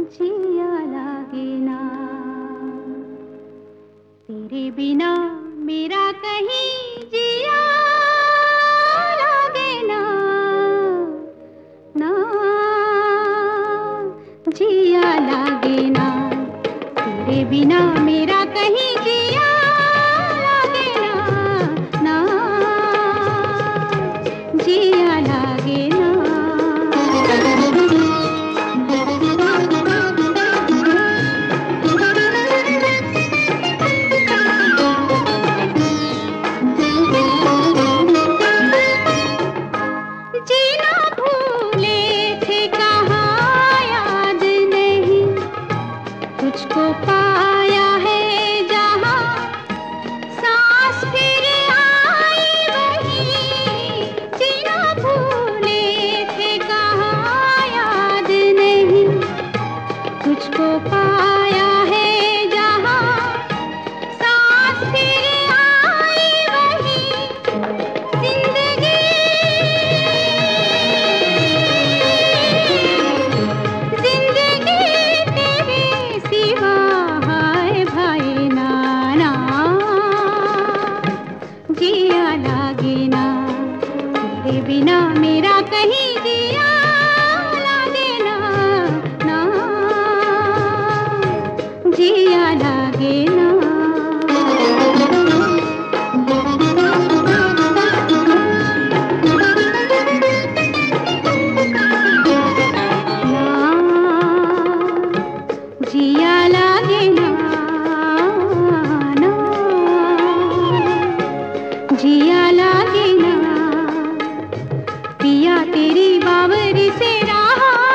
जिया लागे ना, तेरे बिना मेरा कहीं जिया लागे ना, ना जिया लागे ना, तेरे बिना मेरा कहीं जिया लागे ना, ना जिया लागे ना। जीना भूले थे कहाँ याद नहीं, तुझको पाया है जहाँ सांस फिर आई वहीं। जीना भूले थे कहाँ याद नहीं, तुझको पाया है जहाँ सांस फिर आई वहीं। जिंदगी जिंदगी तेरे सिवा हाय भाई नाना, जिया लागे ना, तेरे बिना मेरा कहीं जिया लागे ना, ना जिया लागे ना। जिया लागे ना, ना जिया लागे ना, पिया तेरी बावरी से रहा